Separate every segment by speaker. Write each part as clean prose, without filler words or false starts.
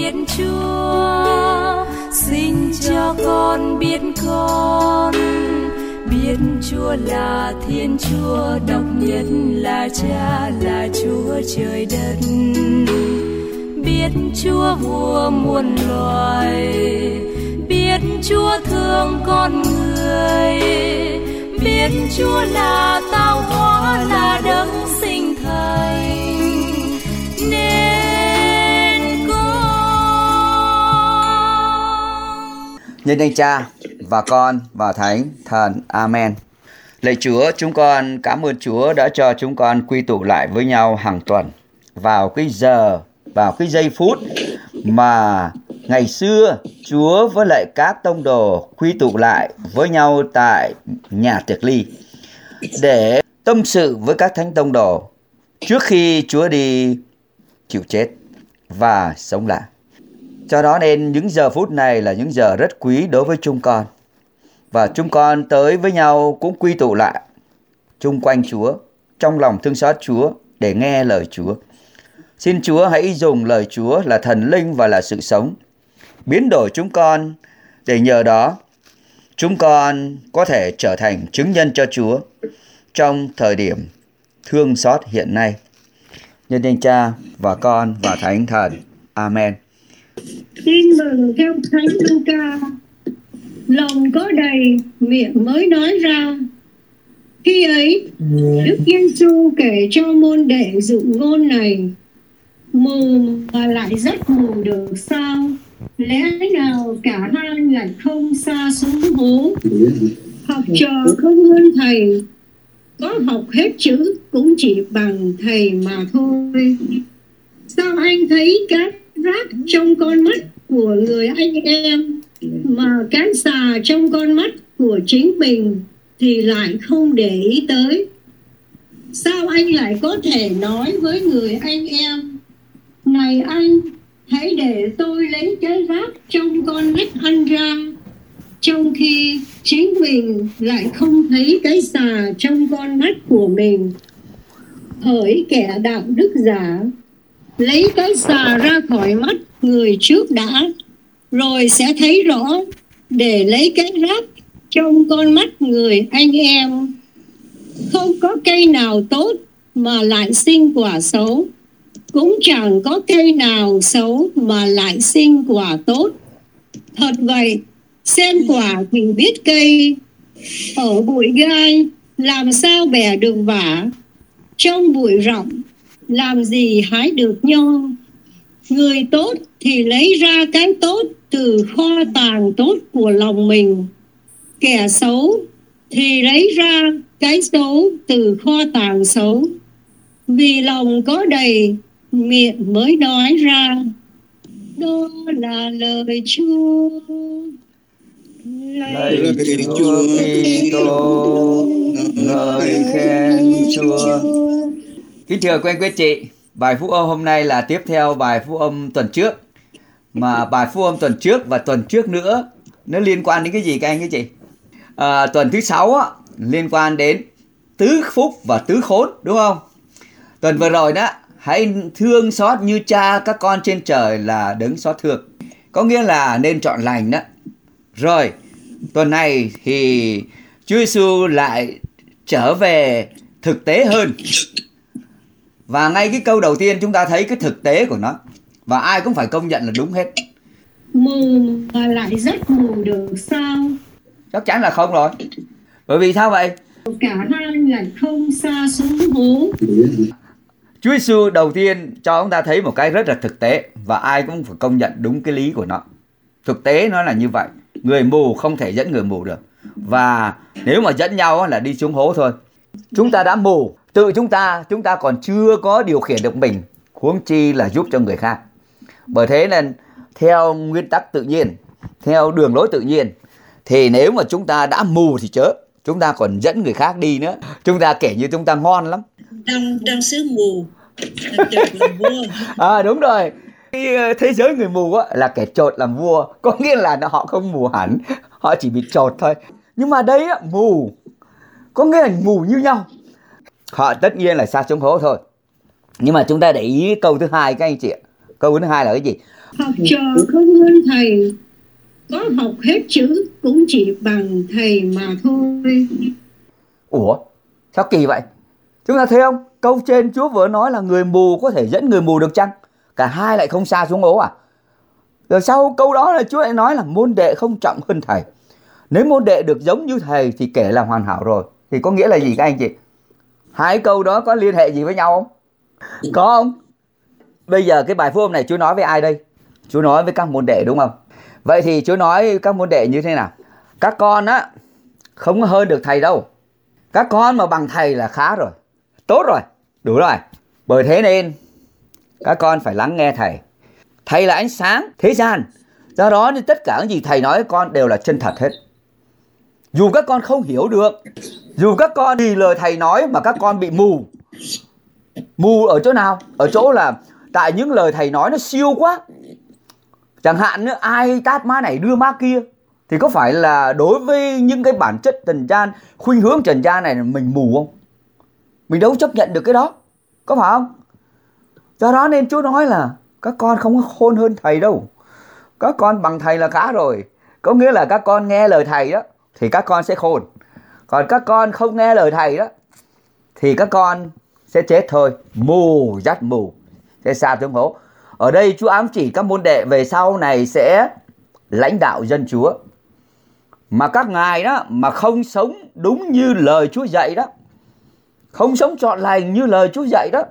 Speaker 1: biết Chúa, xin cho con biết con. Biết Chúa là Thiên Chúa độc nhất, là Cha, là Chúa trời đất. Biết Chúa vua muôn loài, biết Chúa thương con người. Biết Chúa là tạo hóa, là đấng sinh thành nên con.
Speaker 2: Nhân danh Cha và Con và Thánh Thần. Amen. Lạy Chúa, chúng con cảm ơn Chúa đã cho chúng con quy tụ lại với nhau hàng tuần vào cái giờ, vào cái giây phút mà ngày xưa Chúa với lại các tông đồ quy tụ lại với nhau tại nhà tiệc ly để tâm sự với các thánh tông đồ trước khi Chúa đi chịu chết và sống lại. Cho đó nên những giờ phút này là những giờ rất quý đối với chúng con. Và chúng con tới với nhau cũng quy tụ lại chung quanh Chúa, trong lòng thương xót Chúa để nghe lời Chúa. Xin Chúa hãy dùng lời Chúa là thần linh và là sự sống, biến đổi chúng con để nhờ đó chúng con có thể trở thành chứng nhân cho Chúa trong thời điểm thương xót hiện nay. Nhân danh Cha và Con và Thánh Thần. Amen.
Speaker 3: Tin mừng theo Thánh Luca. Lòng có đầy, miệng mới nói ra. Khi ấy, Đức Giêsu kể cho môn đệ dụ ngôn này: mù mà lại rất mù được sao? Lẽ nào cả hai lại không sa xuống hố? Học trò không hơn thầy, có học hết chữ cũng chỉ bằng thầy mà thôi. Sao anh thấy cái rác trong con mắt của người anh em, mà cái xà trong con mắt của chính mình thì lại không để ý tới? Sao anh lại có thể nói với người anh em: này anh, hãy để tôi lấy cái rác trong con mắt anh ra, trong khi chính mình lại không thấy cái xà trong con mắt của mình? Hỡi kẻ đạo đức giả, lấy cái xà ra khỏi mắt người trước đã, rồi sẽ thấy rõ để lấy cái rác trong con mắt người anh em. Không có cây nào tốt mà lại sinh quả xấu, cũng chẳng có cây nào xấu mà lại sinh quả tốt. Thật vậy, xem quả thì biết cây. Ở bụi gai làm sao bẻ được vả, trong bụi rậm làm gì hái được nho. Người tốt thì lấy ra cái tốt từ kho tàng tốt của lòng mình, kẻ xấu thì lấy ra cái xấu từ kho tàng xấu. Vì lòng có đầy, miệng mới nói ra. Đó là lời Chúa.
Speaker 2: Lạy Chúa Kitô, ngợi khen Chúa. Kính thưa quý anh quý chị, bài phúc âm hôm nay là tiếp theo bài phúc âm tuần trước. Mà bài phúc âm tuần trước và tuần trước nữa nó liên quan đến cái gì các anh các chị? Tuần thứ 6 á, liên quan đến tứ phúc và tứ khốn, đúng không? Tuần vừa rồi đó, hãy thương xót như Cha các con trên trời là đấng xót thương, có nghĩa là nên chọn lành đó. Rồi tuần này thì Chúa Giêsu lại trở về thực tế hơn. Và ngay cái câu đầu tiên chúng ta thấy cái thực tế của nó, và ai cũng phải công nhận là đúng hết.
Speaker 3: Mù mà lại rất mù được sao?
Speaker 2: Chắc chắn là không rồi. Bởi vì sao vậy?
Speaker 3: Cả hai lại không sa xuống hố.
Speaker 2: Chúa Giêsu đầu tiên cho chúng ta thấy một cái rất là thực tế, và ai cũng phải công nhận đúng cái lý của nó. Thực tế nó là như vậy. Người mù không thể dẫn người mù được, và nếu mà dẫn nhau là đi xuống hố thôi. Chúng ta đã mù, tự chúng ta còn chưa có điều khiển được mình, huống chi là giúp cho người khác. Bởi thế nên theo nguyên tắc tự nhiên, theo đường lối tự nhiên, thì nếu mà chúng ta đã mù thì chớ, chúng ta còn dẫn người khác đi nữa, chúng ta kể như chúng ta ngon lắm.
Speaker 4: Trong xứ mù làm vua.
Speaker 2: Đúng rồi. Thế giới người mù á, là kẻ chột làm vua, có nghĩa là họ không mù hẳn, họ chỉ bị chột thôi. Nhưng mà đây á, mù có nghĩa là mù như nhau. Họ tất nhiên là sa xuống hố thôi. Nhưng mà chúng ta để ý câu thứ hai các anh chị ạ. Câu thứ hai là cái gì?
Speaker 3: Học trò không hơn thầy, có học hết chữ cũng chỉ bằng thầy mà thôi.
Speaker 2: Ủa, sao kỳ vậy? Chúng ta thấy không? Câu trên Chúa vừa nói là người mù có thể dẫn người mù được chăng? Cả hai lại không sa xuống hố à? Rồi sau câu đó là Chúa lại nói là môn đệ không trọng hơn thầy. Nếu môn đệ được giống như thầy thì kể là hoàn hảo rồi. Thì có nghĩa là gì các anh chị? Hai câu đó có liên hệ gì với nhau không? Có không? Bây giờ cái bài phúc âm này Chúa nói với ai đây? Chúa nói với các môn đệ đúng không? Vậy thì Chúa nói các môn đệ như thế nào? Các con á không hơn được thầy đâu. Các con mà bằng thầy là khá rồi, tốt rồi, đủ rồi. Bởi thế nên các con phải lắng nghe thầy. Thầy là ánh sáng thế gian. Do đó nên tất cả những gì thầy nói với con đều là chân thật hết. Dù các con không hiểu được, dù các con vì lời thầy nói mà các con bị mù. Mù ở chỗ nào? Ở chỗ là tại những lời thầy nói nó siêu quá. Chẳng hạn như ai tát má này đưa má kia, thì có phải là đối với những cái bản chất trần gian, khuynh hướng trần gian này mình mù không? Mình đâu chấp nhận được cái đó, có phải không? Do đó nên Chúa nói là các con không khôn hơn thầy đâu. Các con bằng thầy là khá rồi. Có nghĩa là các con nghe lời thầy đó thì các con sẽ khôn. Còn các con không nghe lời thầy đó thì các con sẽ chết thôi. Mù, dắt mù, sẽ sa xuống hố. Ở đây Chúa ám chỉ các môn đệ về sau này sẽ lãnh đạo dân Chúa. Mà các ngài đó mà không sống đúng như lời Chúa dạy đó, không sống trọn lành như lời Chúa dạy đó,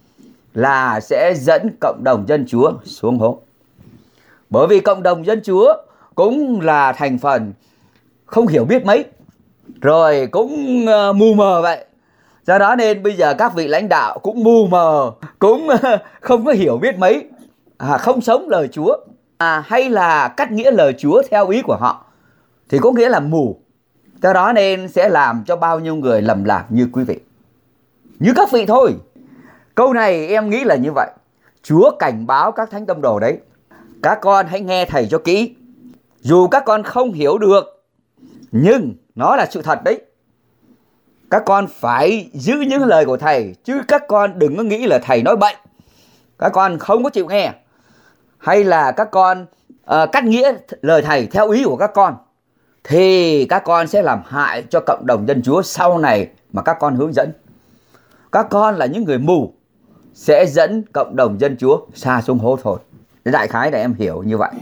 Speaker 2: là sẽ dẫn cộng đồng dân Chúa xuống hố. Bởi vì cộng đồng dân Chúa cũng là thành phần không hiểu biết mấy, rồi cũng mù mờ vậy. Do đó nên bây giờ các vị lãnh đạo cũng mù mờ, cũng không có hiểu biết mấy, không sống lời Chúa, hay là cắt nghĩa lời Chúa theo ý của họ, thì có nghĩa là mù. Do đó nên sẽ làm cho bao nhiêu người lầm lạc như quý vị, như các vị thôi. Câu này em nghĩ là như vậy. Chúa cảnh báo các thánh tông đồ đấy: các con hãy nghe thầy cho kỹ. Dù các con không hiểu được, nhưng nó là sự thật đấy. Các con phải giữ những lời của thầy, chứ các con đừng có nghĩ là thầy nói bậy, các con không có chịu nghe, hay là các con cắt nghĩa lời thầy theo ý của các con, thì các con sẽ làm hại cho cộng đồng dân Chúa sau này mà các con hướng dẫn. Các con là những người mù, sẽ dẫn cộng đồng dân Chúa sa xuống hố thôi. Đại khái là em hiểu như vậy.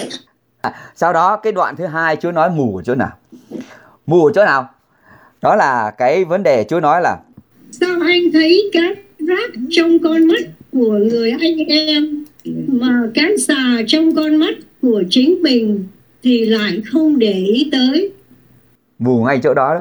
Speaker 2: Sau đó cái đoạn thứ hai Chúa nói mù ở chỗ nào? Mù ở chỗ nào? Đó là cái vấn đề Chúa nói là:
Speaker 3: sao anh thấy cái rác trong con mắt của người anh em, mà cái xà trong con mắt của chính mình thì lại không để ý tới?
Speaker 2: Mù ngay chỗ đó đó.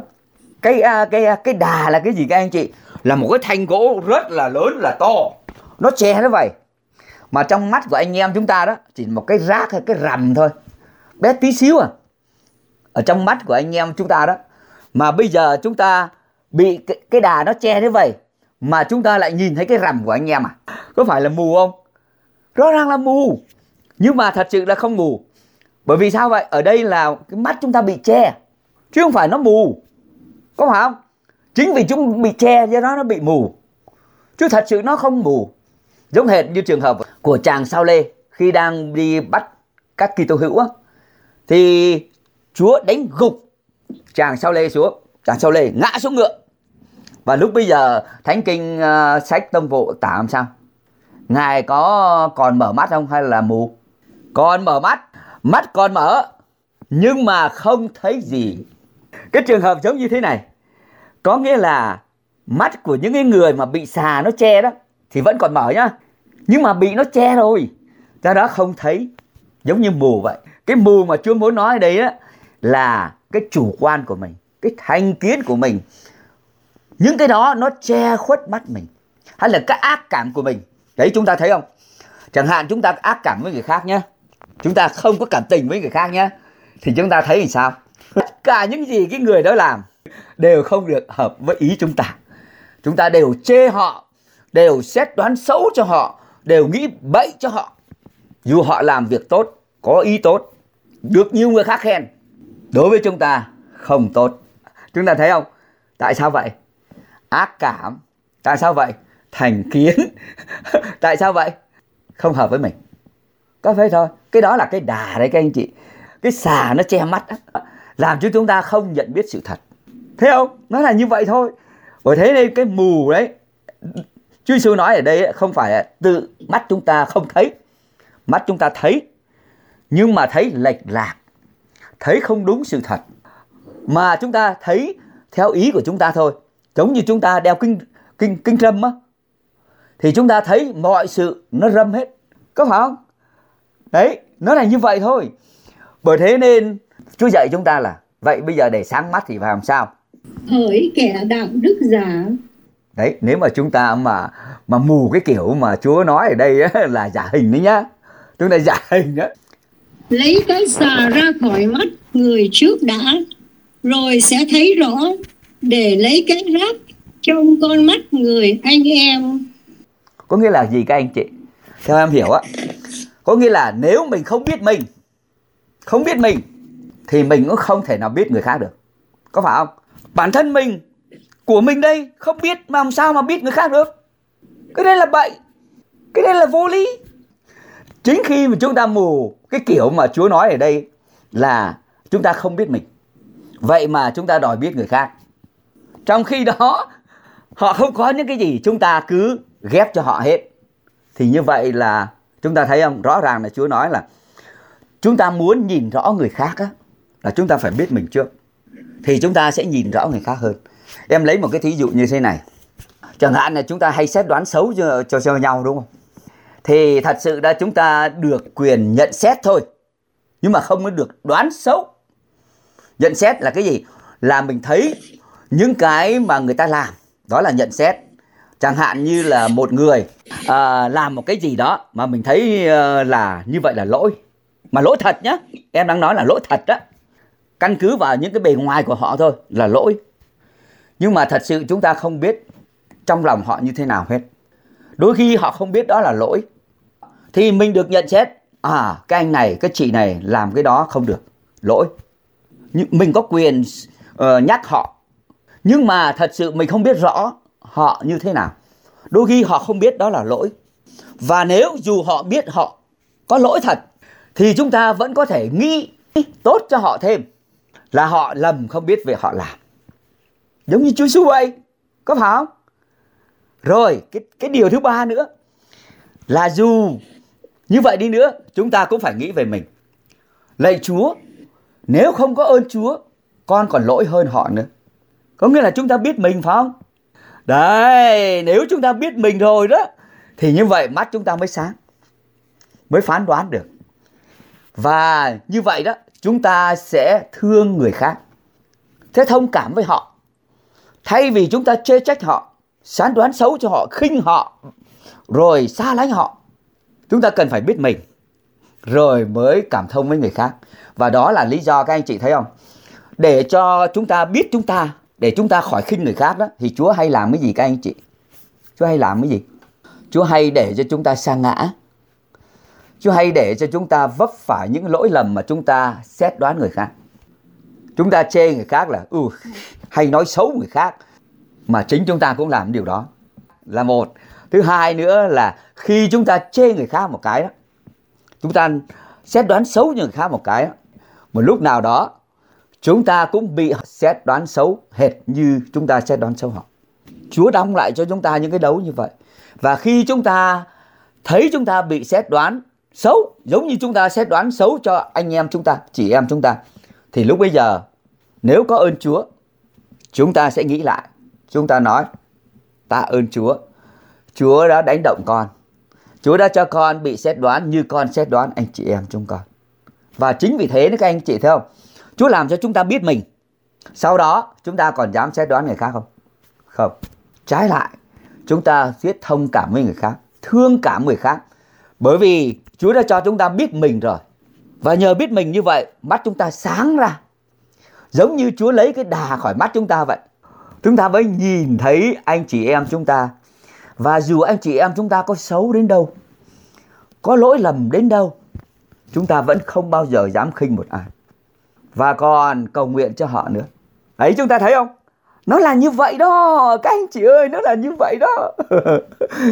Speaker 2: Cái đà là cái gì các anh chị? Là một cái thanh gỗ rất là lớn, là to, nó che nó vậy. Mà trong mắt của anh em chúng ta đó chỉ một cái rác hay cái rằm thôi, bé tí xíu à. Ở trong mắt của anh em chúng ta đó, mà bây giờ chúng ta bị cái đà nó che thế vậy, mà chúng ta lại nhìn thấy cái rằm của anh em à? Có phải là mù không? Rõ ràng là mù. Nhưng mà thật sự là không mù. Bởi vì sao vậy? Ở đây là cái mắt chúng ta bị che, chứ không phải nó mù, có phải không? Chính vì chúng bị che do đó nó bị mù, chứ thật sự nó không mù. Giống hệt như trường hợp của chàng Sao Lê khi đang đi bắt các Kitô hữu á, thì Chúa đánh gục chàng Sao Lê xuống, chàng Sao Lê ngã xuống ngựa. Và lúc bây giờ Thánh Kinh sách Tông Vụ tả làm sao? Ngài có còn mở mắt không hay là mù? Còn mở mắt, mắt còn mở, nhưng mà không thấy gì. Cái trường hợp giống như thế này, có nghĩa là mắt của những cái người mà bị xà nó che đó thì vẫn còn mở nhá, nhưng mà bị nó che rồi, do đó không thấy, giống như mù vậy. Cái mù mà Chúa muốn nói ở đây đó là cái chủ quan của mình, cái thành kiến của mình. Những cái đó nó che khuất mắt mình, hay là cái ác cảm của mình. Đấy, chúng ta thấy không? Chẳng hạn chúng ta ác cảm với người khác nhé, chúng ta không có cảm tình với người khác nhé, thì chúng ta thấy thì sao? Tất cả những gì cái người đó làm đều không được hợp với ý chúng ta. Chúng ta đều chê họ, đều xét đoán xấu cho họ, đều nghĩ bậy cho họ. Dù họ làm việc tốt, có ý tốt, được nhiều người khác khen, đối với chúng ta không tốt. Chúng ta thấy không? Tại sao vậy? Ác cảm. Tại sao vậy? Thành kiến. Tại sao vậy? không hợp với mình. Có vậy thôi. Cái đó là cái đà đấy các anh chị. Cái xà nó che mắt đó, làm cho chúng ta không nhận biết sự thật. Thấy không? Nó là như vậy thôi. Bởi thế nên cái mù đấy, Chúa Giêsu nói ở đây không phải là tự mắt chúng ta không thấy. Mắt chúng ta thấy, nhưng mà thấy lệch lạc, thấy không đúng sự thật. Mà chúng ta thấy theo ý của chúng ta thôi. Giống như chúng ta đeo kính râm á, thì chúng ta thấy mọi sự nó râm hết. Có phải không? Đấy, nó là như vậy thôi. Bởi thế nên Chúa dạy chúng ta là vậy bây giờ để sáng mắt thì phải làm sao?
Speaker 3: Hỡi kẻ đạo đức giả.
Speaker 2: Đấy, nếu mà chúng ta mà mù cái kiểu mà Chúa nói ở đây á, là giả hình đấy nhá. Chúng ta giả hình đó.
Speaker 3: Lấy cái xà ra khỏi mắt người trước đã, rồi sẽ thấy rõ, để lấy cái rác trong con mắt người anh em.
Speaker 2: Có nghĩa là gì các anh chị? Theo em hiểu á, có nghĩa là nếu mình không biết mình thì mình cũng không thể nào biết người khác được. Có phải không? Bản thân mình, của mình đây, không biết mà làm sao mà biết người khác được. Cái đây là bậy, cái đây là vô lý. Chính khi mà chúng ta mù cái kiểu mà Chúa nói ở đây là chúng ta không biết mình, vậy mà chúng ta đòi biết người khác. Trong khi đó họ không có những cái gì, chúng ta cứ ghép cho họ hết. Thì như vậy là chúng ta thấy không? Rõ ràng là Chúa nói là chúng ta muốn nhìn rõ người khác á, là chúng ta phải biết mình trước, thì chúng ta sẽ nhìn rõ người khác hơn. Em lấy một cái thí dụ như thế này. Chẳng hạn là chúng ta hay xét đoán xấu cho nhau, đúng không? Thì thật sự là chúng ta được quyền nhận xét thôi, nhưng mà không có được đoán xấu. Nhận xét là cái gì? Là mình thấy những cái mà người ta làm, đó là nhận xét. Chẳng hạn như là một người làm một cái gì đó mà mình thấy là như vậy là lỗi. Mà lỗi thật nhá, em đang nói là lỗi thật đó. Căn cứ vào những cái bề ngoài của họ thôi là lỗi. Nhưng mà thật sự chúng ta không biết trong lòng họ như thế nào hết. Đôi khi họ không biết đó là lỗi, thì mình được nhận xét, cái anh này, cái chị này làm cái đó không được, lỗi. Mình có quyền nhắc họ. Nhưng mà thật sự mình không biết rõ họ như thế nào. Đôi khi họ không biết đó là lỗi. Và nếu dù họ biết họ có lỗi thật, thì chúng ta vẫn có thể nghĩ tốt cho họ thêm, là họ lầm không biết về họ làm. Giống như Chúa Giêsu vậy, có phải không? Rồi, cái điều thứ ba nữa là dù như vậy đi nữa, chúng ta cũng phải nghĩ về mình. Lạy Chúa, nếu không có ơn Chúa, con còn lỗi hơn họ nữa. Có nghĩa là chúng ta biết mình phải không? Đấy, nếu chúng ta biết mình rồi đó, thì như vậy mắt chúng ta mới sáng, mới phán đoán được. Và như vậy đó, chúng ta sẽ thương người khác, sẽ thông cảm với họ. Thay vì chúng ta chê trách họ, phán đoán xấu cho họ, khinh họ, rồi xa lánh họ, chúng ta cần phải biết mình, rồi mới cảm thông với người khác. Và đó là lý do các anh chị thấy không? Để cho chúng ta biết chúng ta, để chúng ta khỏi khinh người khác đó, thì Chúa hay làm cái gì các anh chị? Chúa hay làm cái gì? Chúa hay để cho chúng ta sa ngã. Chúa hay để cho chúng ta vấp phải những lỗi lầm mà chúng ta xét đoán người khác. Chúng ta chê người khác là hay nói xấu người khác, mà chính chúng ta cũng làm điều đó là một. Thứ hai nữa là khi chúng ta chê người khác một cái đó, chúng ta xét đoán xấu người khác một cái đó, một lúc nào đó chúng ta cũng bị xét đoán xấu hệt như chúng ta xét đoán xấu họ. Chúa đóng lại cho chúng ta những cái đấu như vậy. Và khi chúng ta thấy chúng ta bị xét đoán xấu, giống như chúng ta xét đoán xấu cho anh em chúng ta, chị em chúng ta, thì lúc bây giờ nếu có ơn Chúa, chúng ta sẽ nghĩ lại. Chúng ta nói, tạ ơn Chúa, Chúa đã đánh động con, Chúa đã cho con bị xét đoán như con xét đoán anh chị em chúng con. Và chính vì thế các anh chị thấy không, Chúa làm cho chúng ta biết mình. Sau đó chúng ta còn dám xét đoán người khác không? Không. Trái lại, chúng ta biết thông cảm với người khác, thương cảm người khác. Bởi vì Chúa đã cho chúng ta biết mình rồi. Và nhờ biết mình như vậy, mắt chúng ta sáng ra. Giống như Chúa lấy cái đà khỏi mắt chúng ta vậy. Chúng ta mới nhìn thấy anh chị em chúng ta. Và dù anh chị em chúng ta có xấu đến đâu, có lỗi lầm đến đâu, chúng ta vẫn không bao giờ dám khinh một ai. Và còn cầu nguyện cho họ nữa. Ấy, chúng ta thấy không? Nó là như vậy đó, các anh chị ơi, nó là như vậy đó.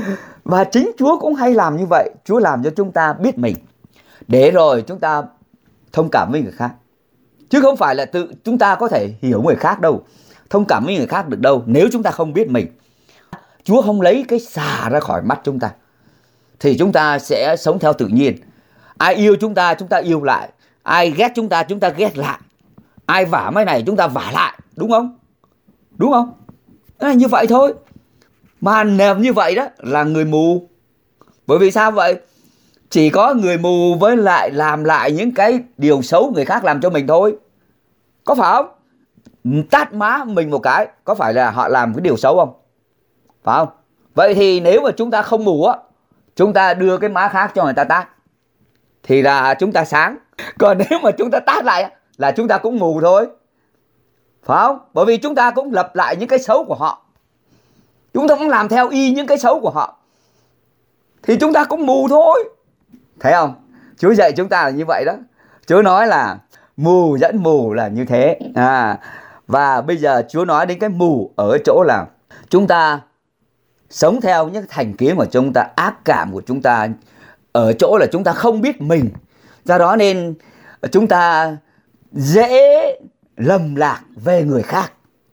Speaker 2: Và chính Chúa cũng hay làm như vậy. Chúa làm cho chúng ta biết mình, để rồi chúng ta thông cảm với người khác. Chứ không phải là tự chúng ta có thể hiểu người khác đâu, thông cảm với người khác được đâu, nếu chúng ta không biết mình. Chúa không lấy cái xà ra khỏi mắt chúng ta, thì chúng ta sẽ sống theo tự nhiên. Ai yêu chúng ta yêu lại. Ai ghét chúng ta ghét lại. Ai vả mấy này chúng ta vả lại. Đúng không? Đúng không? Nó là như vậy thôi. Mà làm như vậy đó là người mù. Bởi vì sao vậy? Chỉ có người mù với lại làm lại những cái điều xấu người khác làm cho mình thôi. Có phải không? Tát má mình một cái, có phải là họ làm cái điều xấu không? Phải không? Vậy thì nếu mà chúng ta không mù á, chúng ta đưa cái má khác cho người ta tát, thì là chúng ta sáng. Còn nếu mà chúng ta tát lại là chúng ta cũng mù thôi. Phải không? Bởi vì chúng ta cũng lặp lại những cái xấu của họ, chúng ta cũng làm theo y những cái xấu của họ, thì chúng ta cũng mù thôi. Thấy không? Chúa dạy chúng ta là như vậy đó. Chúa nói là mù dẫn mù là như thế. Và bây giờ Chúa nói đến cái mù ở chỗ là chúng ta sống theo những thành kiến của chúng ta, ác cảm của chúng ta, ở chỗ là chúng ta không biết mình. Do đó nên chúng ta dễ lầm lạc về người khác.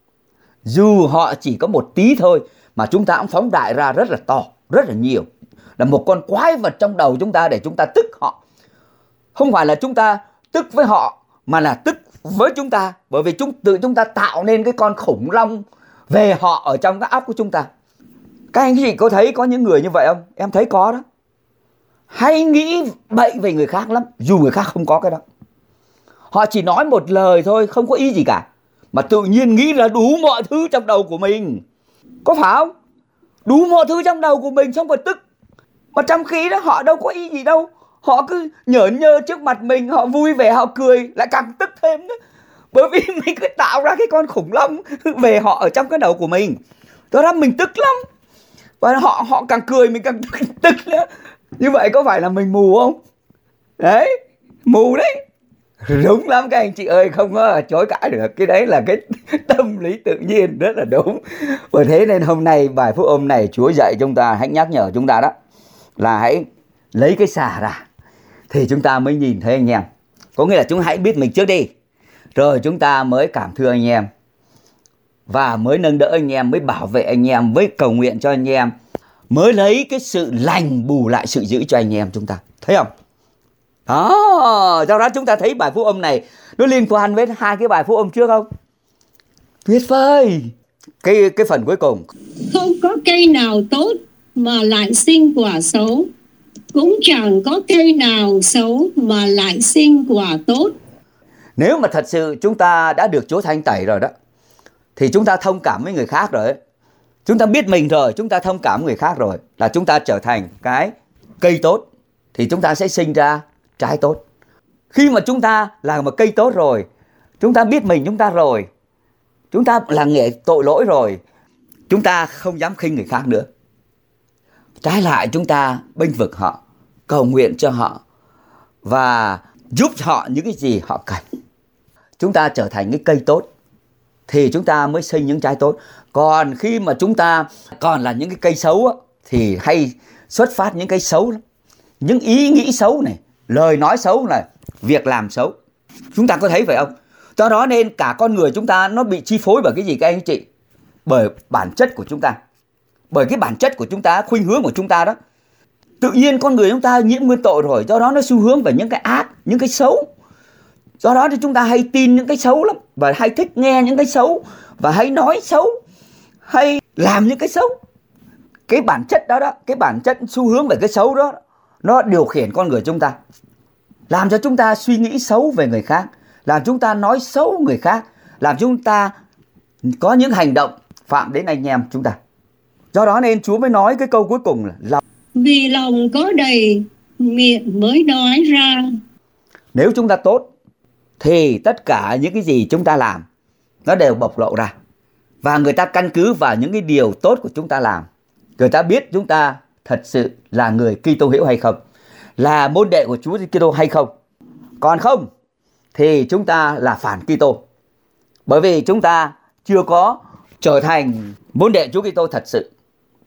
Speaker 2: Dù họ chỉ có một tí thôi mà chúng ta cũng phóng đại ra rất là to, rất là nhiều. Là một con quái vật trong đầu chúng ta để chúng ta tức họ. Không phải là chúng ta tức với họ, mà là tức với chúng ta. Bởi vì tự chúng ta tạo nên cái con khủng long về họ ở trong cái óc của chúng ta. Các anh chị có thấy có những người như vậy không? Em thấy có đó. Hay nghĩ bậy về người khác lắm, dù người khác không có cái đó. Họ chỉ nói một lời thôi, không có ý gì cả, mà tự nhiên nghĩ là đủ mọi thứ trong đầu của mình. Có phải không? Đủ mọi thứ trong đầu của mình xong rồi tức. Mà trong khi đó họ đâu có ý gì đâu. Họ cứ nhởn nhơ trước mặt mình, họ vui vẻ, họ cười, lại càng tức thêm nữa. Bởi vì mình cứ tạo ra cái con khủng long về họ ở trong cái đầu của mình. Đó là mình tức lắm. Và họ càng cười mình càng tức nữa. Như vậy có phải là mình mù không? Đấy, mù đấy. Đúng lắm các anh chị ơi, không có chối cãi được. Cái đấy là cái tâm lý tự nhiên, rất là đúng. Bởi thế nên hôm nay bài phúc âm này Chúa dạy chúng ta, hãy nhắc nhở chúng ta đó, là hãy lấy cái xà ra, thì chúng ta mới nhìn thấy anh em. Có nghĩa là chúng hãy biết mình trước đi, rồi chúng ta mới cảm thương anh em, và mới nâng đỡ anh em, mới bảo vệ anh em, mới cầu nguyện cho anh em, mới lấy cái sự lành bù lại sự dữ cho anh em chúng ta. Thấy không? Đó, do đó chúng ta thấy bài phúc âm này nó liên quan với hai cái bài phúc âm trước không? Tuyệt vời. Cái phần cuối cùng.
Speaker 3: Không có cây nào tốt mà lại sinh quả xấu, cũng chẳng có cây nào xấu mà lại sinh quả tốt.
Speaker 2: Nếu mà thật sự chúng ta đã được Chúa thanh tẩy rồi đó, thì chúng ta thông cảm với người khác rồi. Chúng ta biết mình rồi, chúng ta thông cảm với người khác rồi, là chúng ta trở thành cái cây tốt, thì chúng ta sẽ sinh ra trái tốt. Khi mà chúng ta là một cây tốt rồi, chúng ta biết mình chúng ta rồi, chúng ta là nghệ tội lỗi rồi, chúng ta không dám khinh người khác nữa. Trái lại chúng ta bênh vực họ, cầu nguyện cho họ và giúp họ những cái gì họ cần. Chúng ta trở thành cái cây tốt thì chúng ta mới sinh những trái tốt. Còn khi mà chúng ta còn là những cái cây xấu á, thì hay xuất phát những cái xấu lắm. Những ý nghĩ xấu này, lời nói xấu này, việc làm xấu. Chúng ta có thấy vậy không? Do đó nên cả con người chúng ta nó bị chi phối bởi cái gì các anh chị? Bởi bản chất của chúng ta. Bởi cái bản chất của chúng ta, khuynh hướng của chúng ta đó. Tự nhiên con người chúng ta nhiễm nguyên tội rồi, do đó nó xu hướng về những cái ác, những cái xấu. Do đó thì chúng ta hay tin những cái xấu lắm, và hay thích nghe những cái xấu, và hay nói xấu, hay làm những cái xấu. Cái bản chất đó đó, cái bản chất xu hướng về cái xấu đó, nó điều khiển con người chúng ta, làm cho chúng ta suy nghĩ xấu về người khác, làm chúng ta nói xấu người khác, làm chúng ta có những hành động phạm đến anh em chúng ta. Do đó nên Chúa mới nói cái câu cuối cùng là lòng.
Speaker 3: Vì lòng có đầy, miệng mới nói ra.
Speaker 2: Nếu chúng ta tốt thì tất cả những cái gì chúng ta làm nó đều bộc lộ ra. Và người ta căn cứ vào những cái điều tốt của chúng ta làm, người ta biết chúng ta thật sự là người Kitô hữu hay không, là môn đệ của Chúa Kitô hay không. Còn không thì chúng ta là phản Kitô, bởi vì chúng ta chưa có trở thành môn đệ Chúa Kitô thật sự.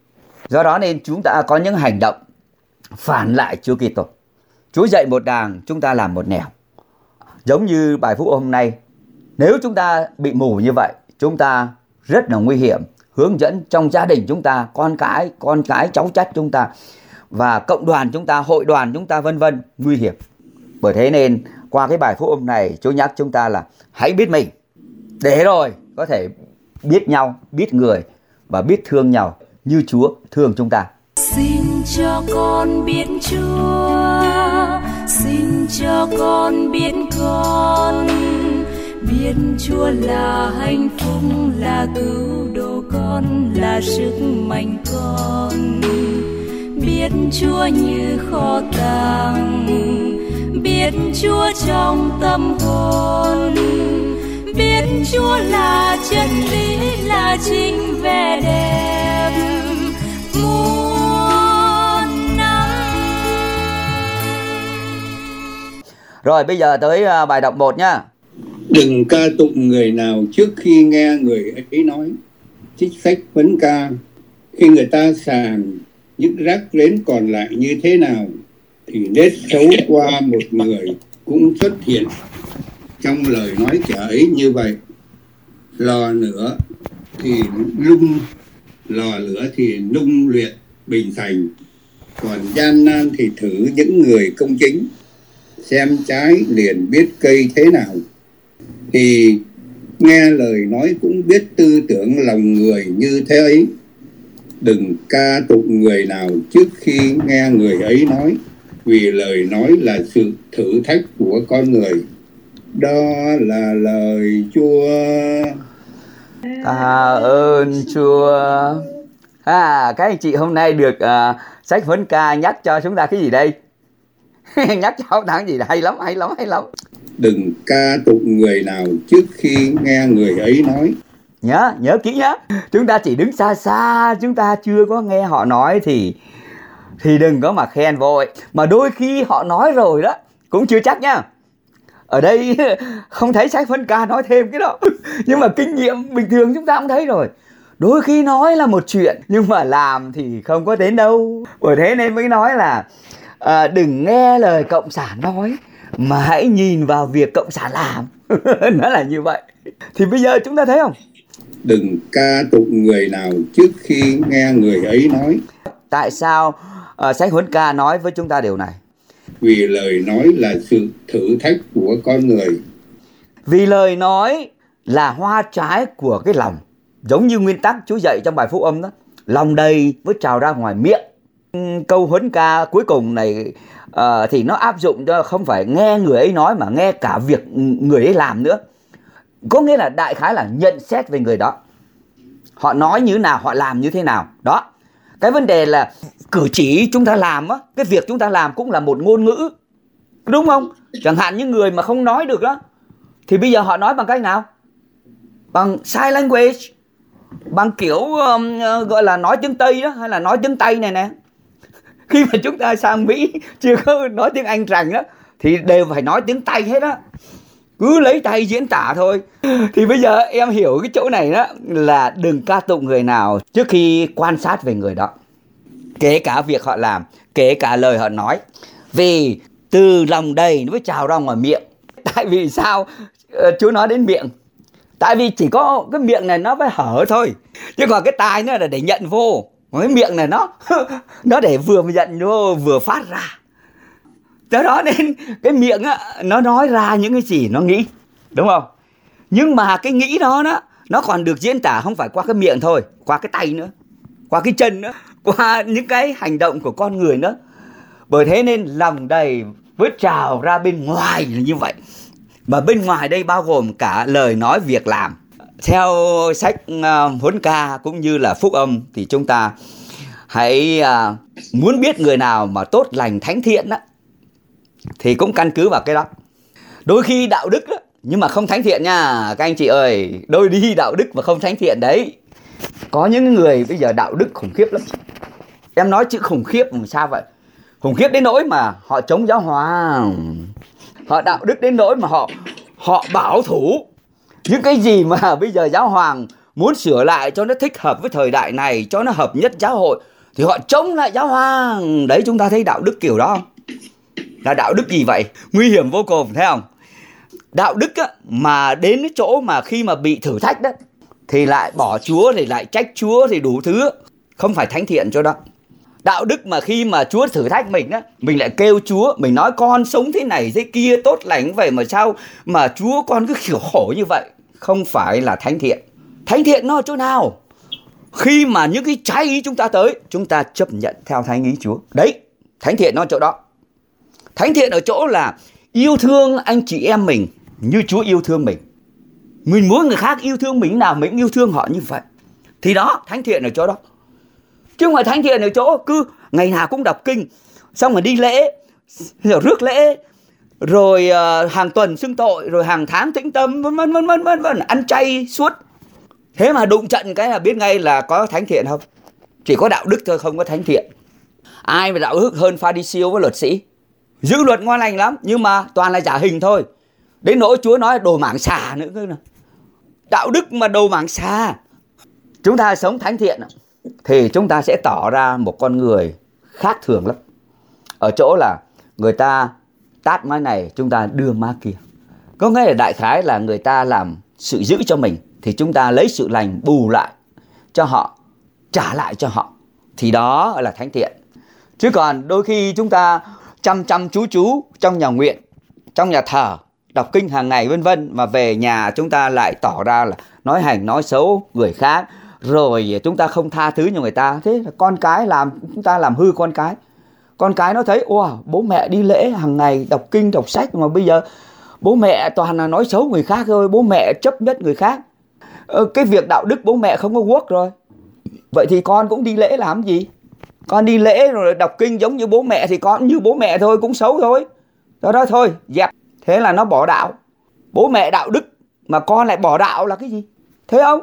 Speaker 2: Do đó nên chúng ta có những hành động phản lại Chúa Kitô. Chúa dạy một đàng, chúng ta làm một nẻo. Giống như bài phúc hôm nay, nếu chúng ta bị mù như vậy, chúng ta rất là nguy hiểm. Hướng dẫn trong gia đình chúng ta, con cái, cháu chắt chúng ta, và cộng đoàn chúng ta, hội đoàn chúng ta, vân vân, nguy hiểm. Bởi thế nên qua cái bài phúc hôm này, Chúa nhắc chúng ta là hãy biết mình, để rồi có thể biết nhau, biết người và biết thương nhau như Chúa thương chúng ta.
Speaker 1: Xin cho con biết Chúa, xin cho con biết con, biết Chúa là hạnh phúc, là cứu độ con, là sức mạnh con. Biết Chúa như kho tàng, biết Chúa trong tâm hồn, biết Chúa là chân lý, là chính vẻ đẹp muôn năm.
Speaker 2: Rồi bây giờ tới bài đọc 1 nhá.
Speaker 5: Đừng ca tụng người nào trước khi nghe người ấy nói. Trích sách vấn ca. Khi người ta sàng những rác rến còn lại như thế nào, thì nết xấu qua một người cũng xuất hiện trong lời nói kẻ ấy như vậy. Lò lửa thì nung luyện bình thành, còn gian nan thì thử những người công chính. Xem trái liền biết cây thế nào, thì nghe lời nói cũng biết tư tưởng lòng người như thế ấy. Đừng ca tụng người nào trước khi nghe người ấy nói, vì lời nói là sự thử thách của con người. Đó là lời Chúa.
Speaker 2: Tạ ơn Chúa. Các anh chị hôm nay được sách huấn ca nhắc cho chúng ta cái gì đây? Nhắc cho chúng ta cái gì? Hay lắm.
Speaker 5: Đừng ca tụng người nào trước khi nghe người ấy nói.
Speaker 2: Nhớ kỹ nhá. Chúng ta chỉ đứng xa, chúng ta chưa có nghe họ nói thì đừng có mà khen vội. Mà đôi khi họ nói rồi đó, cũng chưa chắc nhá. Ở đây không thấy sách huấn ca nói thêm cái đó. Nhưng mà kinh nghiệm bình thường chúng ta cũng thấy rồi. Đôi khi nói là một chuyện, nhưng mà làm thì không có đến đâu. Bởi thế nên mới nói là đừng nghe lời Cộng sản nói, mà hãy nhìn vào việc Cộng sản làm. Nó là như vậy. Thì bây giờ chúng ta thấy không?
Speaker 5: Đừng ca tụng người nào trước khi nghe người ấy nói.
Speaker 2: Tại sao sách huấn ca nói với chúng ta điều này?
Speaker 5: Vì lời nói là sự thử thách của con người.
Speaker 2: Vì lời nói là hoa trái của cái lòng. Giống như nguyên tắc Chúa dạy trong bài phúc âm đó, lòng đầy mới trào ra ngoài miệng. Câu huấn ca cuối cùng này thì nó áp dụng cho không phải nghe người ấy nói, mà nghe cả việc người ấy làm nữa. Có nghĩa là đại khái là nhận xét về người đó. Họ nói như thế nào, họ làm như thế nào. Đó. Cái vấn đề là cử chỉ chúng ta làm á, cái việc chúng ta làm cũng là một ngôn ngữ, đúng không? Chẳng hạn những người mà không nói được đó, thì bây giờ họ nói bằng cách nào? Bằng sign language, bằng kiểu gọi là nói tiếng Tây đó, hay là nói tiếng Tây này nè. Khi mà chúng ta sang Mỹ chưa có nói tiếng Anh rành đó, thì đều phải nói tiếng Tây hết á. Cứ lấy tay diễn tả thôi. Thì bây giờ em hiểu cái chỗ này đó, là đừng ca tụng người nào trước khi quan sát về người đó, kể cả việc họ làm, kể cả lời họ nói. Vì từ lòng đầy nó mới trào ra ngoài miệng. Tại vì sao Chúa nói đến miệng? Tại vì chỉ có cái miệng này nó phải hở thôi, chứ còn cái tai nó là để nhận vô. Còn cái miệng này nó để vừa nhận vô vừa phát ra. Do đó nên cái miệng á, nó nói ra những cái gì nó nghĩ, đúng không? Nhưng mà cái nghĩ đó nó còn được diễn tả không phải qua cái miệng thôi, qua cái tay nữa, qua cái chân nữa, qua những cái hành động của con người nữa. Bởi thế nên lòng đầy với trào ra bên ngoài là như vậy. Mà bên ngoài đây bao gồm cả lời nói, việc làm. Theo sách huấn ca cũng như là phúc âm thì chúng ta hãy muốn biết người nào mà tốt lành thánh thiện đó, thì cũng căn cứ vào cái đó. Đôi khi đạo đức đó, nhưng mà không thánh thiện nha. Các anh chị ơi, đôi đi đạo đức mà không thánh thiện đấy. Có những người bây giờ đạo đức khủng khiếp lắm. Em nói chữ khủng khiếp làm sao vậy? Khủng khiếp đến nỗi mà họ chống giáo hoàng. Họ đạo đức đến nỗi mà họ bảo thủ. Những cái gì mà bây giờ giáo hoàng muốn sửa lại cho nó thích hợp với thời đại này, cho nó hợp nhất giáo hội, thì họ chống lại giáo hoàng. Đấy, chúng ta thấy đạo đức kiểu đó không? Là đạo đức gì vậy? Nguy hiểm vô cùng, thấy không? Đạo đức á, mà đến cái chỗ mà khi mà bị thử thách đó thì lại bỏ Chúa, thì lại trách Chúa, thì đủ thứ, không phải thánh thiện cho đó. Đạo đức mà khi mà Chúa thử thách mình á, mình lại kêu Chúa, mình nói con sống thế này thế kia tốt lành vậy mà sao mà Chúa con cứ khổ khổ như vậy, không phải là thánh thiện. Thánh thiện nó ở chỗ nào? Khi mà những cái trái ý chúng ta tới, chúng ta chấp nhận theo thánh ý Chúa. Đấy, thánh thiện nó ở chỗ đó. Thánh thiện ở chỗ là yêu thương anh chị em mình như Chúa yêu thương mình. Mình muốn người khác yêu thương mình nào, mình yêu thương họ như vậy. Thì đó, thánh thiện ở chỗ đó. Chứ không phải thánh thiện ở chỗ cứ ngày nào cũng đọc kinh, xong rồi đi lễ, rồi rước lễ, rồi hàng tuần xưng tội, rồi hàng tháng tĩnh tâm, vân, ăn chay suốt. Thế mà đụng trận cái là biết ngay là có thánh thiện không? Chỉ có đạo đức thôi, không có thánh thiện. Ai mà đạo đức hơn Pha-ri-siêu với luật sĩ? Giữ luật ngon lành lắm, nhưng mà toàn là giả hình thôi. Đến nỗi Chúa nói đồ mảng xà nữa cơ. Đạo đức mà đồ mảng xà. Chúng ta sống thánh thiện thì chúng ta sẽ tỏ ra một con người khác thường lắm. Ở chỗ là người ta tát má này, chúng ta đưa má kia. Có nghĩa là đại khái là người ta làm sự dữ cho mình, thì chúng ta lấy sự lành bù lại cho họ, trả lại cho họ. Thì đó là thánh thiện. Chứ còn đôi khi chúng ta chăm chú trong nhà nguyện, trong nhà thờ, đọc kinh hàng ngày vân vân, mà về nhà chúng ta lại tỏ ra là nói hành nói xấu người khác, rồi chúng ta không tha thứ cho người ta. Thế là con cái làm, chúng ta làm hư con cái. Con cái nó thấy bố mẹ đi lễ hàng ngày, đọc kinh đọc sách, mà bây giờ bố mẹ toàn là nói xấu người khác thôi, bố mẹ chấp nhất người khác. Cái việc đạo đức bố mẹ không có work rồi. Vậy thì con cũng đi lễ làm gì? Con đi lễ rồi đọc kinh giống như bố mẹ thì con như bố mẹ thôi, cũng xấu thôi. Đó thôi, dẹp. Thế là nó bỏ đạo. Bố mẹ đạo đức mà con lại bỏ đạo là cái gì? Thấy không?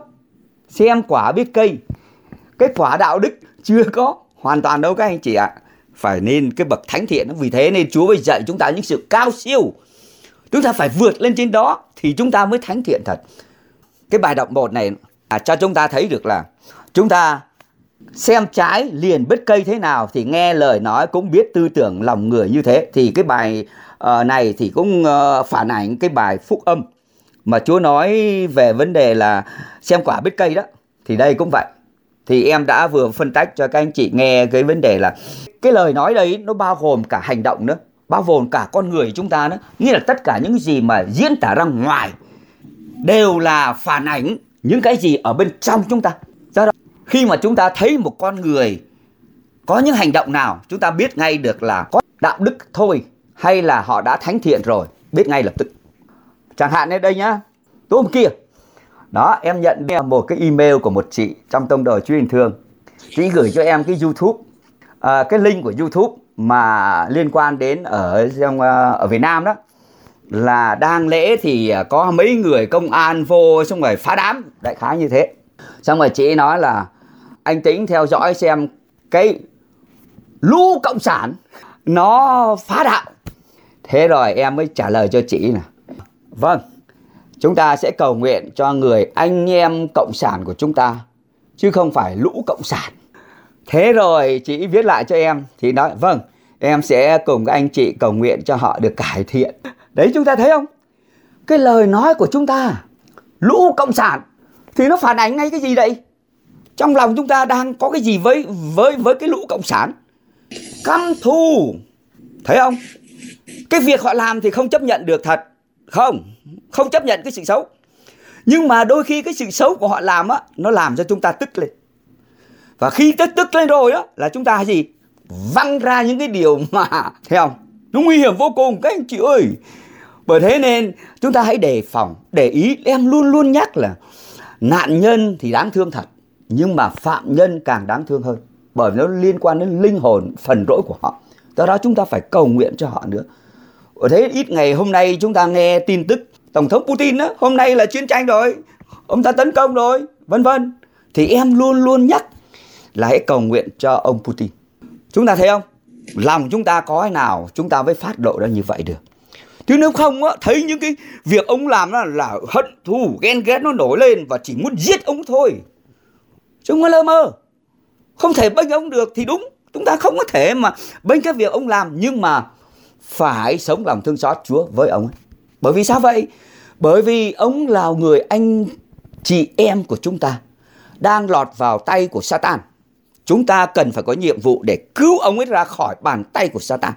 Speaker 2: Xem quả biết cây. Cái quả đạo đức chưa có hoàn toàn đâu các anh chị ạ. Phải nên cái bậc thánh thiện. Vì thế nên Chúa mới dạy chúng ta những sự cao siêu. Chúng ta phải vượt lên trên đó thì chúng ta mới thánh thiện thật. Cái bài đọc 1 này cho chúng ta thấy được là chúng ta xem trái liền biết cây thế nào thì nghe lời nói cũng biết tư tưởng lòng người như thế. Thì cái bài này thì cũng phản ảnh cái bài phúc âm mà Chúa nói về vấn đề là xem quả biết cây đó. Thì đây cũng vậy. Thì em đã vừa phân tách cho các anh chị nghe cái vấn đề là cái lời nói đấy nó bao gồm cả hành động nữa, bao gồm cả con người chúng ta nữa. Nghĩa là tất cả những gì mà diễn tả ra ngoài đều là phản ảnh những cái gì ở bên trong chúng ta. Do đó khi mà chúng ta thấy một con người có những hành động nào, chúng ta biết ngay được là có đạo đức thôi hay là họ đã thánh thiện rồi, biết ngay lập tức. Chẳng hạn ở đây nhá, tối hôm kia đó, em nhận một cái email của một chị trong tông đồ Chúa Yêu Thương. Chị gửi cho em cái YouTube, cái link của YouTube mà liên quan đến ở Việt Nam đó, là đang lễ thì có mấy người công an vô xong rồi phá đám, đại khái như thế. Xong rồi chị nói là anh Tĩnh theo dõi xem cái lũ cộng sản nó phá đạo. Thế rồi em mới trả lời cho chị là vâng, chúng ta sẽ cầu nguyện cho người anh em cộng sản của chúng ta, chứ không phải lũ cộng sản. Thế rồi chị viết lại cho em thì nói vâng, em sẽ cùng các anh chị cầu nguyện cho họ được cải thiện. Đấy, chúng ta thấy không? Cái lời nói của chúng ta, lũ cộng sản, thì nó phản ánh ngay cái gì đây? Trong lòng chúng ta đang có cái gì với cái lũ cộng sản? Căm thù. Thấy không? Cái việc họ làm thì không chấp nhận được thật. Không chấp nhận cái sự xấu. Nhưng mà đôi khi cái sự xấu của họ làm á, nó làm cho chúng ta tức lên. Và khi tức lên rồi á, là chúng ta gì? Văng ra những cái điều mà, thấy không? Nó nguy hiểm vô cùng các anh chị ơi. Bởi thế nên chúng ta hãy đề phòng, để ý. Em luôn luôn nhắc là nạn nhân thì đáng thương thật, nhưng mà phạm nhân càng đáng thương hơn, bởi vì nó liên quan đến linh hồn, phần rỗi của họ. Do đó chúng ta phải cầu nguyện cho họ nữa. Ở thế ít ngày hôm nay chúng ta nghe tin tức Tổng thống Putin đó, hôm nay là chiến tranh rồi, ông ta tấn công rồi, vân vân. Thì em luôn luôn nhắc là hãy cầu nguyện cho ông Putin. Chúng ta thấy không? Lòng chúng ta có thế nào chúng ta mới phát độ ra như vậy được. Chứ nếu không á, thấy những cái việc ông làm là hận thù, ghen ghét nó nổi lên và chỉ muốn giết ông thôi. Chứ không có lơ mơ. Không thể bênh ông được thì đúng. Chúng ta không có thể mà bênh cái việc ông làm, nhưng mà phải sống lòng thương xót Chúa với ông ấy. Bởi vì sao vậy? Bởi vì ông là người anh chị em của chúng ta đang lọt vào tay của Satan. Chúng ta cần phải có nhiệm vụ để cứu ông ấy ra khỏi bàn tay của Satan.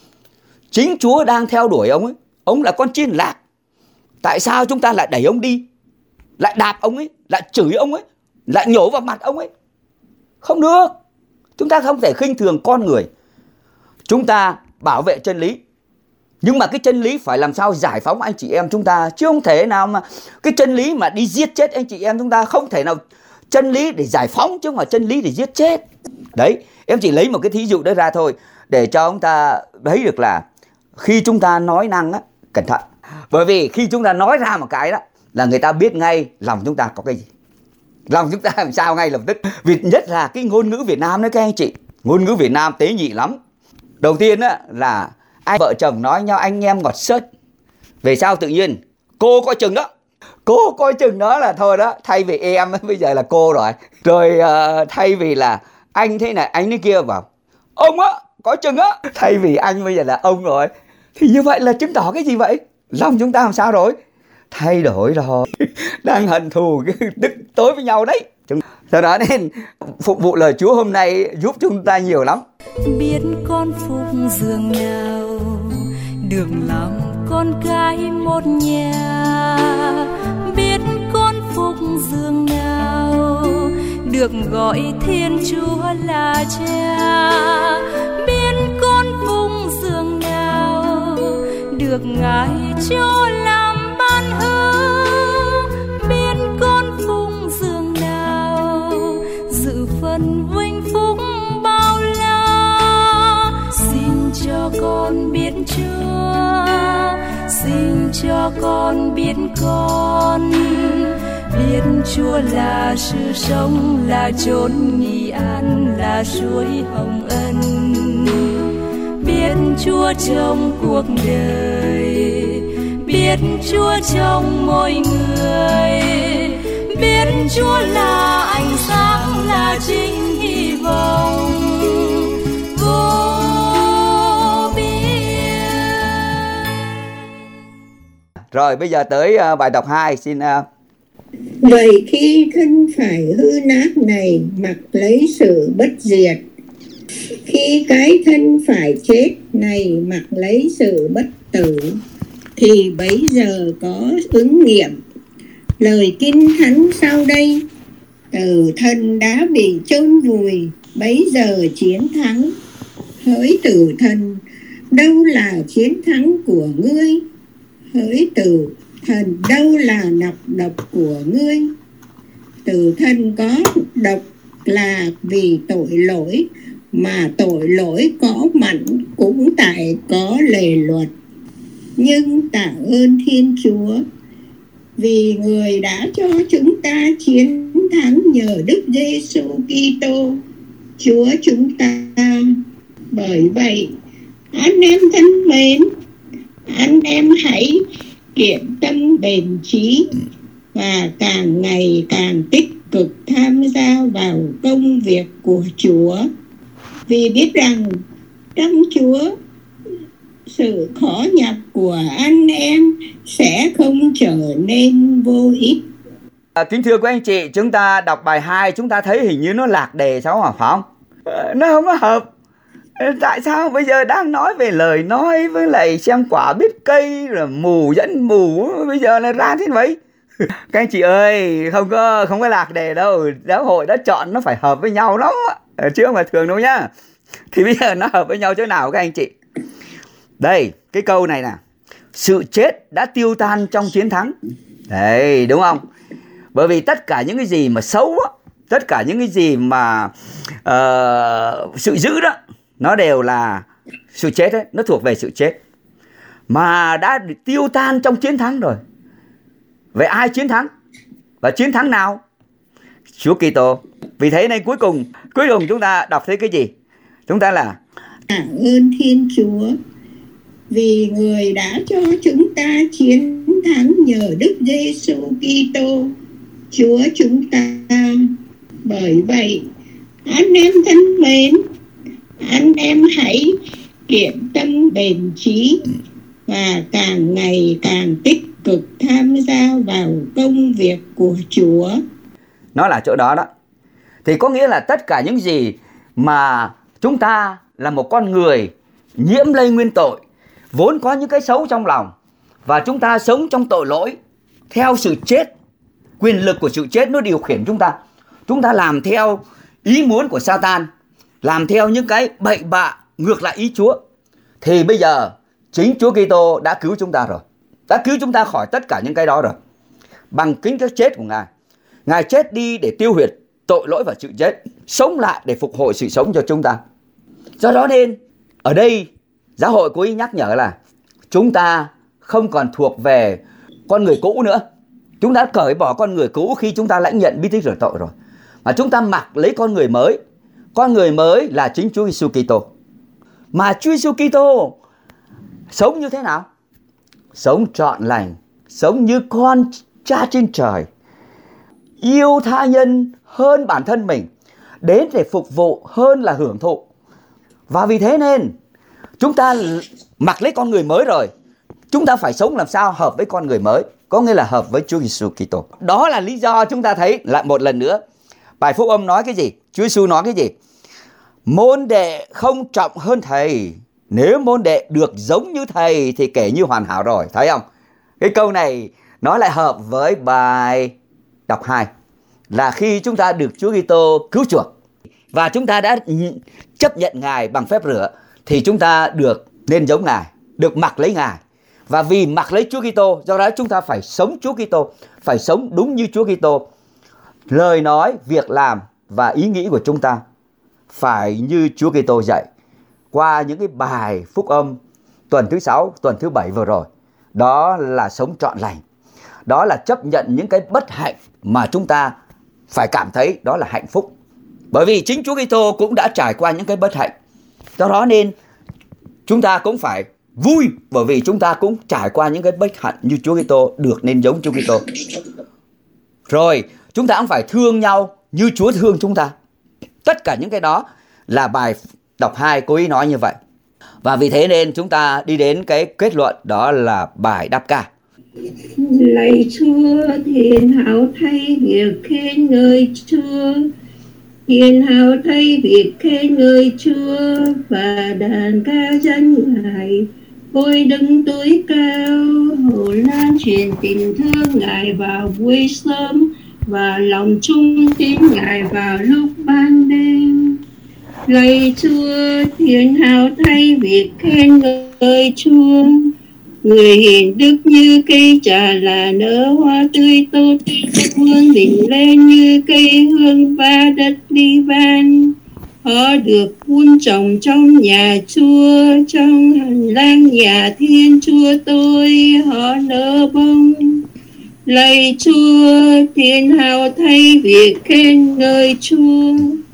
Speaker 2: Chính Chúa đang theo đuổi ông ấy. Ông là con chiên lạc. Tại sao chúng ta lại đẩy ông đi, lại đạp ông ấy, lại chửi ông ấy, lại nhổ vào mặt ông ấy? Không được. Chúng ta không thể khinh thường con người. Chúng ta bảo vệ chân lý, nhưng mà cái chân lý phải làm sao giải phóng anh chị em chúng ta. Chứ không thể nào mà cái chân lý mà đi giết chết anh chị em chúng ta. Không thể nào chân lý để giải phóng chứ không phải chân lý để giết chết. Đấy, em chỉ lấy một cái thí dụ đó ra thôi, để cho chúng ta thấy được là khi chúng ta nói năng á, cẩn thận. Bởi vì khi chúng ta nói ra một cái đó là người ta biết ngay lòng chúng ta có cái gì. Lòng chúng ta làm sao ngay lập tức. Vì nhất là cái ngôn ngữ Việt Nam đấy các anh chị. Ngôn ngữ Việt Nam tế nhị lắm. Đầu tiên á là ai vợ chồng nói nhau anh em ngọt sớt. Về sau tự nhiên cô coi chừng đó. Cô coi chừng đó là thôi đó. Thay vì em bây giờ là cô rồi. Rồi thay vì là anh thế này anh thế kia vào ông á, coi chừng á. Thay vì anh bây giờ là ông rồi. Thì như vậy là chứng tỏ cái gì vậy? Lòng chúng ta làm sao rồi? Thay đổi rồi. Đang hận thù tức tối với nhau đấy. Do đó nên phục vụ lời Chúa hôm nay giúp chúng ta nhiều lắm.
Speaker 1: Biết con phục giường nào, được làm con cái một nhà. Biết con phục giường nào, được gọi Thiên Chúa là Cha. Biết con phục giường nào, được Ngài cho làm ban ơn. Biết con phục giường nào, dự phần vinh phúc bao la. Xin cho con biết Chúa, xin cho con biết con. Biết Chúa là sự sống, là chốn nghỉ an, là suối hồng ân. Biết Chúa trong cuộc đời, biết Chúa trong mỗi người. Biết Chúa là ánh sáng, là chính hy vọng.
Speaker 2: Rồi bây giờ tới bài đọc 2. Xin
Speaker 3: Vậy khi thân phải hư nát này mặc lấy sự bất diệt, khi cái thân phải chết này mặc lấy sự bất tử, thì bấy giờ có ứng nghiệm lời Kinh Thánh sau đây: từ thân đã bị chôn vùi, bấy giờ chiến thắng. Hỡi tử thần, đâu là chiến thắng của ngươi? Hỡi tử thần, đâu là nọc độc của ngươi? Tử thần có độc là vì tội lỗi, mà tội lỗi có mặn cũng tại có lề luật. Nhưng tạ ơn Thiên Chúa, vì Người đã cho chúng ta chiến thắng nhờ Đức Giêsu Kitô Chúa chúng ta. Bởi vậy, anh em thân mến, anh em hãy kiện tâm bền chí và càng ngày càng tích cực tham gia vào công việc của Chúa, vì biết rằng trong Chúa sự khó nhọc của anh em sẽ không trở nên vô ích.
Speaker 2: Kính thưa quý anh chị, chúng ta đọc bài 2 chúng ta thấy hình như nó lạc đề sao hả, phải không? Nó không có hợp. Tại sao bây giờ đang nói về lời nói với lại xem quả biết cây rồi mù dẫn mù, bây giờ là ra thế vậy? Các anh chị ơi, không có lạc đề đâu. Giáo hội đã chọn nó phải hợp với nhau lắm, chứ không phải thường đâu nhá. Thì bây giờ nó hợp với nhau chỗ nào các anh chị? Đây, cái câu này nè: sự chết đã tiêu tan trong chiến thắng. Đấy, đúng không? Bởi vì tất cả những cái gì mà xấu á, tất cả những cái gì mà sự dữ đó, nó đều là sự chết ấy, nó thuộc về sự chết. Mà đã tiêu tan trong chiến thắng rồi. Vậy ai chiến thắng? Và chiến thắng nào? Chúa Kitô. Vì thế nên cuối cùng chúng ta đọc thấy cái gì? Chúng ta là
Speaker 3: tạ ơn Thiên Chúa, vì Người đã cho chúng ta chiến thắng nhờ Đức Giêsu Kitô Chúa chúng ta. Bởi vậy,
Speaker 4: Anh em thân mến, anh em hãy kiện tâm bền chí và càng ngày càng tích cực tham gia vào công việc của Chúa.
Speaker 2: Nó là chỗ đó đó. Thì có nghĩa là tất cả những gì mà chúng ta là một con người nhiễm lây nguyên tội, vốn có những cái xấu trong lòng, và chúng ta sống trong tội lỗi, theo sự chết, quyền lực của sự chết nó điều khiển chúng ta. Chúng ta làm theo ý muốn của Satan, làm theo những cái bậy bạ ngược lại ý Chúa. Thì bây giờ chính Chúa Kitô đã cứu chúng ta rồi, đã cứu chúng ta khỏi tất cả những cái đó rồi. Bằng chính cái chết của Ngài, Ngài chết đi để tiêu huyệt tội lỗi và sự chết, sống lại để phục hồi sự sống cho chúng ta. Do đó nên ở đây giáo hội cố ý nhắc nhở là chúng ta không còn thuộc về con người cũ nữa. Chúng ta cởi bỏ con người cũ khi chúng ta lãnh nhận bí tích rửa tội rồi, mà chúng ta mặc lấy con người mới. Con người mới là chính Chúa Giêsu Kitô. Mà Chúa Giêsu Kitô sống như thế nào? Sống trọn lành, sống như con Cha trên trời, yêu tha nhân hơn bản thân mình, đến để phục vụ hơn là hưởng thụ. Và vì thế nên chúng ta mặc lấy con người mới rồi, chúng ta phải sống làm sao hợp với con người mới, có nghĩa là hợp với Chúa Giêsu Kitô. Đó là lý do chúng ta thấy lại một lần nữa bài phúc âm nói cái gì? Chúa Giêsu nói cái gì? Môn đệ không trọng hơn thầy, nếu môn đệ được giống như thầy thì kể như hoàn hảo rồi. Thấy không? Cái câu này nó lại hợp với bài đọc 2, là khi chúng ta được Chúa Kitô cứu chuộc và chúng ta đã chấp nhận Ngài bằng phép rửa, thì chúng ta được nên giống Ngài, được mặc lấy Ngài. Và vì mặc lấy Chúa Kitô, do đó chúng ta phải sống Chúa Kitô, phải sống đúng như Chúa Kitô. Lời nói, việc làm và ý nghĩ của chúng ta phải như Chúa Kitô dạy. Qua những cái bài phúc âm tuần thứ 6, tuần thứ 7 vừa rồi, đó là sống trọn lành. Đó là chấp nhận những cái bất hạnh mà chúng ta phải cảm thấy đó là hạnh phúc. Bởi vì chính Chúa Kitô cũng đã trải qua những cái bất hạnh. Do đó nên chúng ta cũng phải vui, bởi vì chúng ta cũng trải qua những cái bất hạnh như Chúa Kitô, được nên giống Chúa Kitô. Rồi chúng ta cũng phải thương nhau như Chúa thương chúng ta. Tất cả những cái đó là bài đọc 2 cố ý nói như vậy. Và vì thế nên chúng ta đi đến cái kết luận, đó là bài đáp ca.
Speaker 4: Lạy Chúa, thiên hảo thay việc khen ngợi Chúa, thiên hảo thay việc khen ngợi Chúa, và đàn ca danh Ngài. Ôi đấng tối cao, hổ lan truyền tình thương Ngài vào buổi sớm, và lòng trung tín Ngài vào lúc ban đêm. Lạy Chúa, thiên hảo thay việc khen ngợi Chúa, người hiền đức như cây trà là nở hoa tươi tốt, hương đỉnh lên như cây hương va đất Liban. Họ được vun trồng trong nhà Chúa, trong hành lang nhà Thiên Chúa tôi, họ nở bông. Lạy Chúa, thiên hào thay việc khen ngợi Chúa.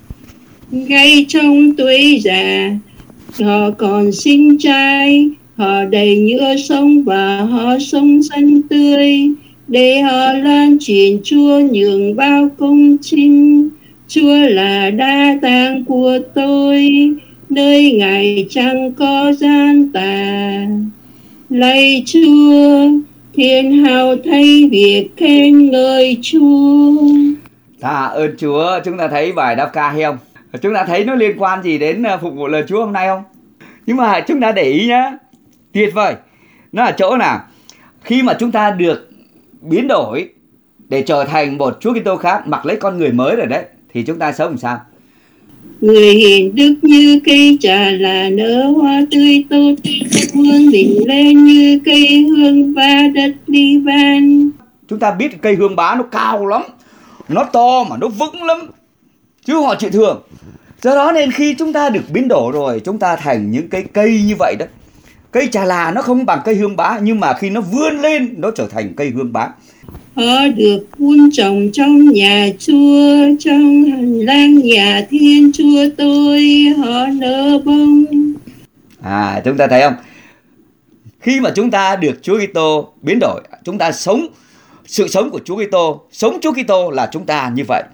Speaker 4: Ngay trong tuổi già, họ còn sinh trai, họ đầy nhựa sống và họ sống xanh tươi, để họ lan truyền Chúa nhường bao công chính. Chúa là đa tạng của tôi, nơi Ngài chẳng có gian tà. Lạy Chúa, thiên hào thay việc khen ngợi Chúa.
Speaker 2: Tạ ơn Chúa. Chúng ta thấy bài đáp ca hay không? Chúng ta thấy nó liên quan gì đến phục vụ lời Chúa hôm nay không? Nhưng mà chúng ta để ý nhá, tuyệt vời. Nó là chỗ nào? Khi mà chúng ta được biến đổi để trở thành một Chúa Kitô khác, mặc lấy con người mới rồi đấy, thì chúng ta sống làm sao?
Speaker 4: Người hiền đức như cây trà là nở hoa tươi tốt, hương đỉnh lên như cây hương va đất Liban.
Speaker 2: Chúng ta biết cây hương bá nó cao lắm, nó to mà nó vững lắm, chứ họ chuyện thường. Do đó nên khi chúng ta được biến đổi rồi, chúng ta thành những cái cây như vậy đó. Cây trà là nó không bằng cây hương bá, nhưng mà khi nó vươn lên, nó trở thành cây hương bá.
Speaker 4: Họ được vun trồng trong nhà Chúa, trong hành lang nhà Thiên Chúa tôi, họ nở bông.
Speaker 2: Chúng ta thấy không? Khi mà chúng ta được Chúa Kitô biến đổi, chúng ta sống sự sống của Chúa Kitô, sống Chúa Kitô là chúng ta như vậy.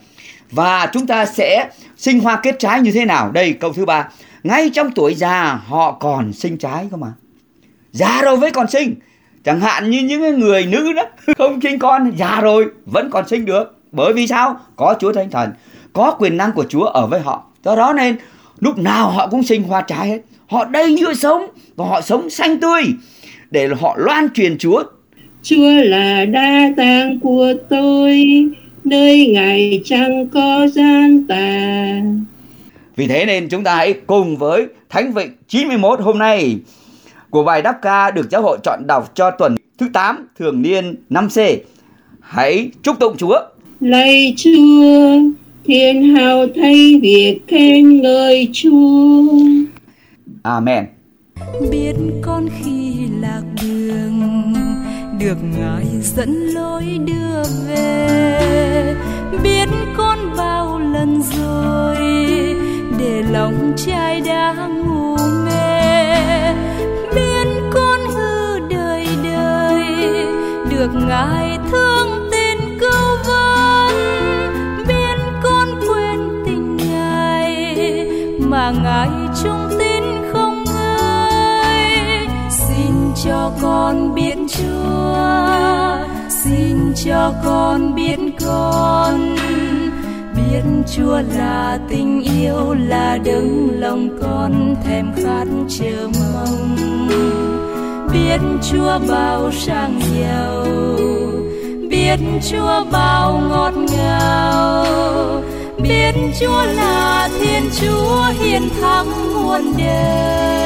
Speaker 2: Và chúng ta sẽ sinh hoa kết trái như thế nào? Đây câu thứ 3. Ngay trong tuổi già họ còn sinh trái cơ mà. Già rồi vẫn còn sinh. Chẳng hạn như những người nữ đó không sinh con, già rồi vẫn còn sinh được. Bởi vì sao? Có Chúa Thánh Thần, có quyền năng của Chúa ở với họ. Do đó nên lúc nào họ cũng sinh hoa trái hết. Họ đầy nhựa sống và họ sống xanh tươi để họ loan truyền Chúa.
Speaker 4: Chúa là đa tang của tôi, nơi Ngài chẳng có gian tà.
Speaker 2: Vì thế nên chúng ta hãy cùng với Thánh Vịnh 91 hôm nay của bài đáp ca được giáo hội chọn đọc cho tuần thứ 8 thường niên 5C. Hãy chúc tụng Chúa.
Speaker 4: Lạy Chúa, thiên hào thay việc khen ngợi Chúa.
Speaker 2: Amen.
Speaker 1: Biết con khi lạc đường, được Ngài dẫn lối đưa về. Biết con bao lần rồi, để lòng trai đã ngủ mê. Biết con hư đời đời, được Ngài thương tin cứu vấn. Biết con quên tình Ngài, mà Ngài trung tín không ngơi. Xin cho con biết Chúa, xin cho con biết con. Biết Chúa là tình yêu, là đấng lòng con thèm khát chờ mong. Biết Chúa bao sang giàu, biết Chúa bao ngọt ngào. Biết Chúa là Thiên Chúa hiền thắng muôn đời.